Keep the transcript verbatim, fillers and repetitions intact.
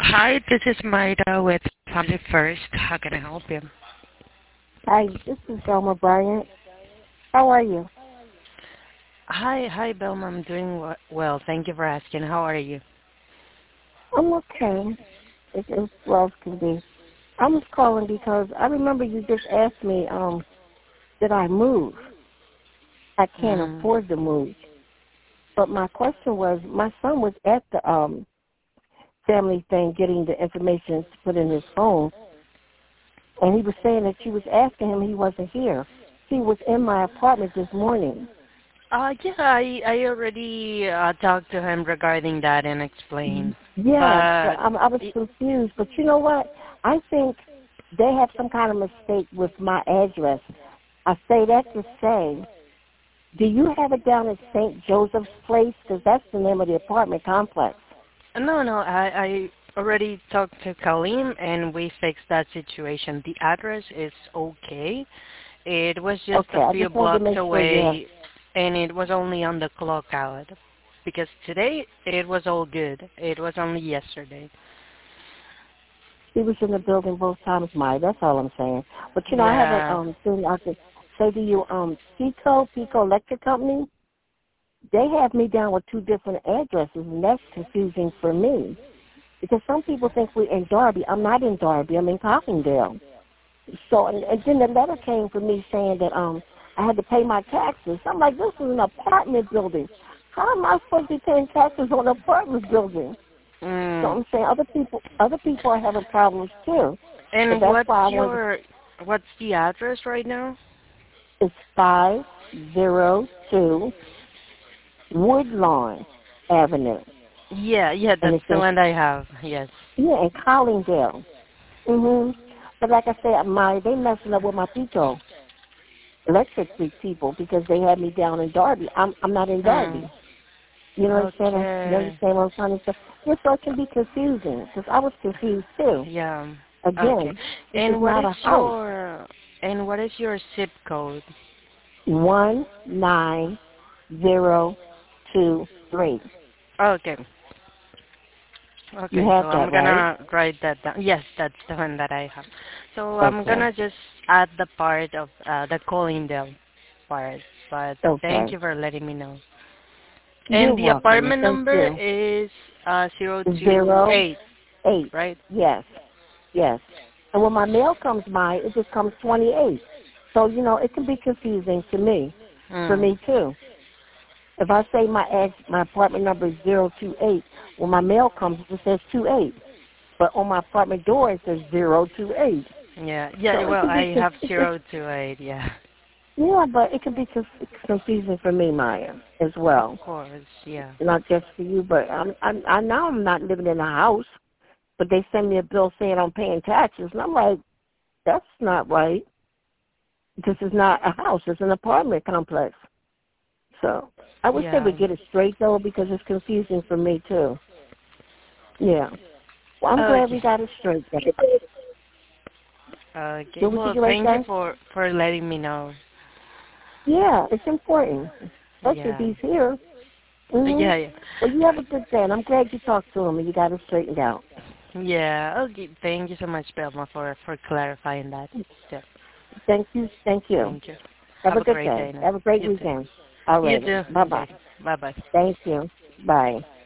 Hi, this is Maida with Family First. How can I help you? Hi, this is Velma Bryant. How are you? Hi, hi, Belma. I'm doing w- well. Thank you for asking. How are you? I'm okay. It's as well as can be. I was calling because I remember you just asked me, um, did I move? I can't Mm. afford to move. But my question was, my son was at the um family thing getting the information to put in his phone, and he was saying that she was asking him, he wasn't here. He was in my apartment this morning. Uh, yeah, I, I already uh, talked to him regarding that and explained. Yes, but But, I, I was y- confused. But you know what? I think they have some kind of mistake with my address. I say that to say, do you have it down at Saint Joseph's Place? Because that's the name of the apartment complex. no, no, I, I already talked to Kalim and we fixed that situation. The address is okay. It was just Okay, a I few just wanted to blocks make sure you have. away, and it was only on the clock out. Because today it was all good. It was only yesterday. He was in the building both times, Maya. That's all I'm saying. But you know, I have a Yeah. um thing I could say to you. Um, Pico Pico Electric Company. They have me down with two different addresses, and that's confusing for me. Because some people think we're in Darby. I'm not in Darby. I'm in Coffindale. So, and, and then the letter came from me saying that um I had to pay my taxes. I'm like, this is an apartment building. How am I supposed to be paying taxes on an apartment building? So Mm. I'm saying other people, other people are having problems too. So And that's what's why I wanted. your what's the address right now? It's five zero two Woodlawn Avenue, Yeah, yeah, and that's it the says one I have. Yes. yeah in Collingdale. Mhm. But like I said, my they messing up with my Pico Electric people because they had me down in Darby. I'm I'm not in Hmm. Darby. You know what I'm saying? You Okay. understand what I'm trying to say? Yeah, so it can be confusing because I was confused too. Yeah. Okay. Again, this is And what not is a house. your and what is your zip code? One nine zero two three. Okay. You Okay, so have I'm that, right? gonna write that down. Yes, that's the one that I have. So I'm Okay. gonna just add the part of uh, the calling them part. But thank Okay. you for letting me know. You're And the welcome. apartment Thank number you. is uh zero two Zero eight, eight. right? Yes. Yes. And when my mail comes by, it just comes twenty-eight. So, you know, it can be confusing to me, for Hmm. me too. If I say my ad, my apartment number is zero two eight, when my mail comes, it says two eight. But on my apartment door, it says zero two eight. Yeah. Yeah. So it Well, can be, I conf- have zero two eight. Yeah. yeah, but it can be conf- confusing for me, Maya, as Of well. course. Yeah. Not just for you, but I'm, I'm, I now I'm not living in a house, but they send me a bill saying I'm paying taxes, and I'm like, that's not right. This is not a house; it's an apartment complex. So I wish they Yeah. would get it straight though, because it's confusing for me too. Yeah. Well, I'm glad Okay. we got it straight. Then. Okay. Did we Well, get it right, thank you guys? for for letting me know. Yeah, it's important, especially if Yeah. he's here. Mhm. Yeah. Yeah. Well, you have a good day, and I'm glad you talked to him and you got it straightened out. Yeah. Okay. Thank you so much, Belma, for for clarifying that. Yeah. Thank you. Thank you. Thank you. Have Have a a good great day. day now. Have a great You too. weekend. All You right. too. Bye Okay. bye. Bye bye. Thank you. Bye.